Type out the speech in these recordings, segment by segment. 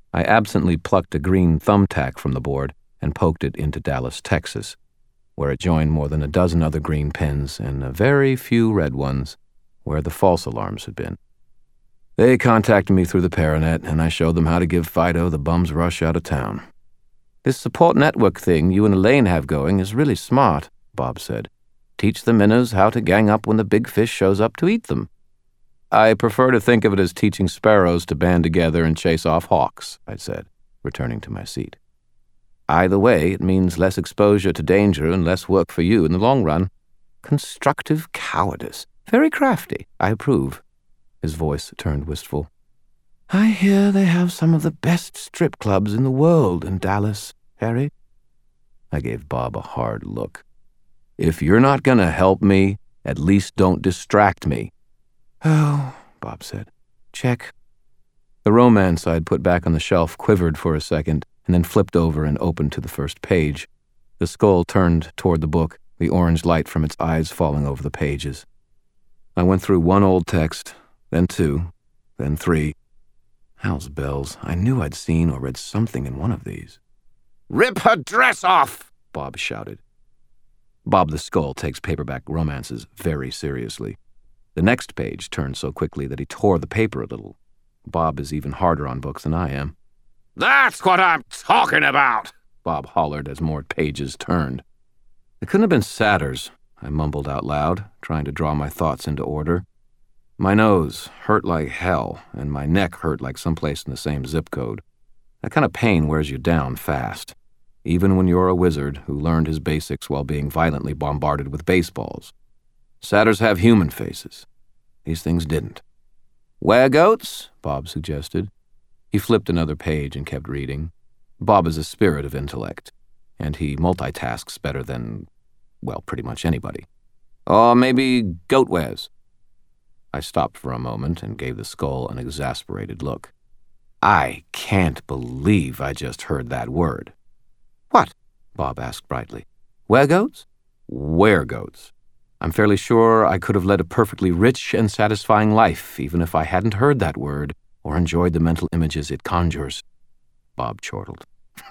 I absently plucked a green thumbtack from the board and poked it into Dallas, Texas, where it joined more than a dozen other green pins and a very few red ones where the false alarms had been. They contacted me through the Paranet, and I showed them how to give Fido the bum's rush out of town. "This support network thing you and Elaine have going is really smart," Bob said. "Teach the minnows how to gang up when the big fish shows up to eat them." "I prefer to think of it as teaching sparrows to band together and chase off hawks," I said, returning to my seat. "Either way, it means less exposure to danger and less work for you in the long run. Constructive cowardice. Very crafty. I approve." His voice turned wistful. "I hear they have some of the best strip clubs in the world in Dallas, Harry." I gave Bob a hard look. "If you're not going to help me, at least don't distract me." "Oh," Bob said. "Check." The romance I'd put back on the shelf quivered for a second and then flipped over and opened to the first page. The skull turned toward the book, the orange light from its eyes falling over the pages. I went through one old text, then two, then three. Hell's bells, I knew I'd seen or read something in one of these. "Rip her dress off!" Bob shouted. Bob the Skull takes paperback romances very seriously. The next page turned so quickly that he tore the paper a little. Bob is even harder on books than I am. "That's what I'm talking about!" Bob hollered as more pages turned. "It couldn't have been Satter's," I mumbled out loud, trying to draw my thoughts into order. My nose hurt like hell, and my neck hurt like someplace in the same zip code. That kind of pain wears you down fast, even when you're a wizard who learned his basics while being violently bombarded with baseballs. Satyrs have human faces. These things didn't. "Weregoats?" Bob suggested. He flipped another page and kept reading. Bob is a spirit of intellect, and he multitasks better than, well, pretty much anybody. "Or maybe goat-wares." I stopped for a moment and gave the skull an exasperated look. I can't believe I just heard that word. "What?" Bob asked brightly. "Weregoats?" "Weregoats. I'm fairly sure I could have led a perfectly rich and satisfying life even if I hadn't heard that word or enjoyed the mental images it conjures." Bob chortled.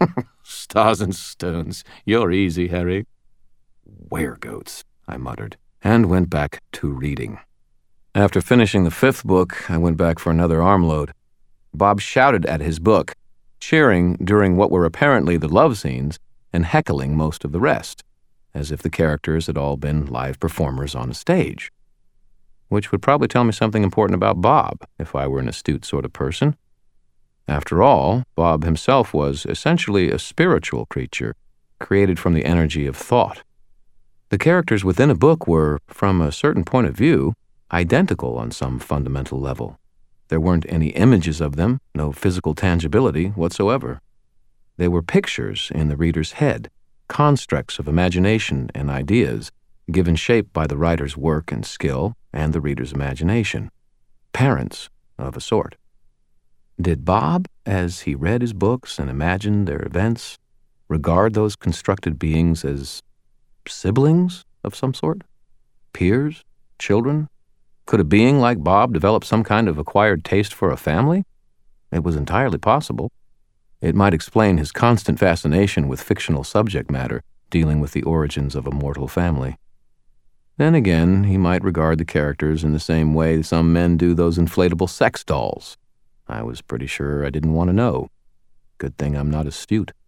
"Stars and stones. You're easy, Harry." "Weregoats," I muttered, and went back to reading. After finishing the 5th book, I went back for another armload. Bob shouted at his book, cheering during what were apparently the love scenes and heckling most of the rest, as if the characters had all been live performers on a stage. Which would probably tell me something important about Bob, if I were an astute sort of person. After all, Bob himself was essentially a spiritual creature, created from the energy of thought. The characters within a book were, from a certain point of view, identical on some fundamental level. There weren't any images of them, no physical tangibility whatsoever. They were pictures in the reader's head, constructs of imagination and ideas, given shape by the writer's work and skill and the reader's imagination. Parents, of a sort. Did Bob, as he read his books and imagined their events, regard those constructed beings as siblings of some sort? Peers? Children? Could a being like Bob develop some kind of acquired taste for a family? It was entirely possible. It might explain his constant fascination with fictional subject matter dealing with the origins of a mortal family. Then again, he might regard the characters in the same way some men do those inflatable sex dolls. I was pretty sure I didn't want to know. Good thing I'm not astute.